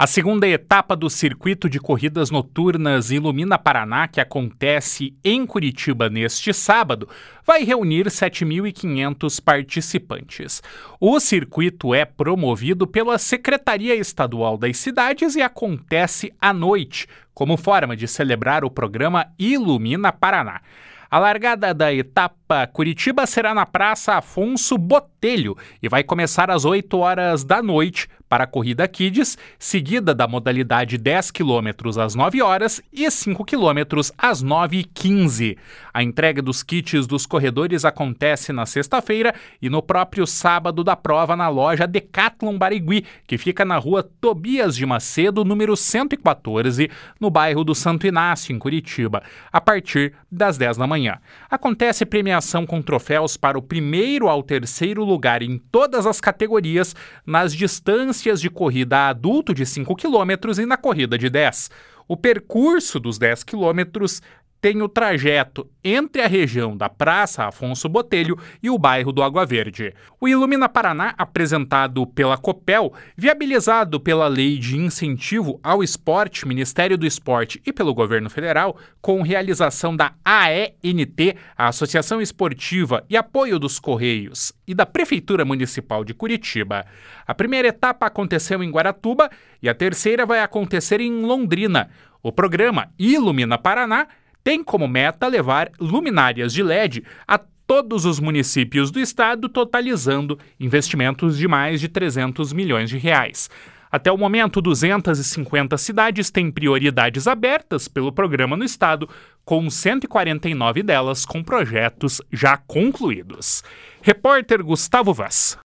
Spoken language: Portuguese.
A segunda etapa do Circuito de Corridas Noturnas Ilumina Paraná, que acontece em Curitiba neste sábado, vai reunir 7.500 participantes. O circuito é promovido pela Secretaria Estadual das Cidades e acontece à noite, como forma de celebrar o programa Ilumina Paraná. A largada da etapa Curitiba será na Praça Afonso Botelho e vai começar às 8 horas da noite para a corrida Kids, seguida da modalidade 10 km às 9 horas e 5 km às 9h15. A entrega dos kits dos corredores acontece na sexta-feira e no próprio sábado da prova na loja Decathlon Barigui, que fica na rua Tobias de Macedo, número 114, no bairro do Santo Inácio, em Curitiba, a partir das 10 da manhã. Acontece premiação com troféus para o primeiro ao terceiro lugar em todas as categorias, nas distâncias de corrida adulto de 5 km e na corrida de 10. O percurso dos 10 km tem o trajeto entre a região da Praça Afonso Botelho e o bairro do Água Verde. O Ilumina Paraná, apresentado pela Copel, viabilizado pela Lei de Incentivo ao Esporte, Ministério do Esporte e pelo Governo Federal, com realização da AENT, a Associação Esportiva, e apoio dos Correios e da Prefeitura Municipal de Curitiba. A primeira etapa aconteceu em Guaratuba e a terceira vai acontecer em Londrina. O programa Ilumina Paraná tem como meta levar luminárias de LED a todos os municípios do estado, totalizando investimentos de mais de 300 milhões de reais. Até o momento, 250 cidades têm prioridades abertas pelo programa no estado, com 149 delas com projetos já concluídos. Repórter Gustavo Vaz.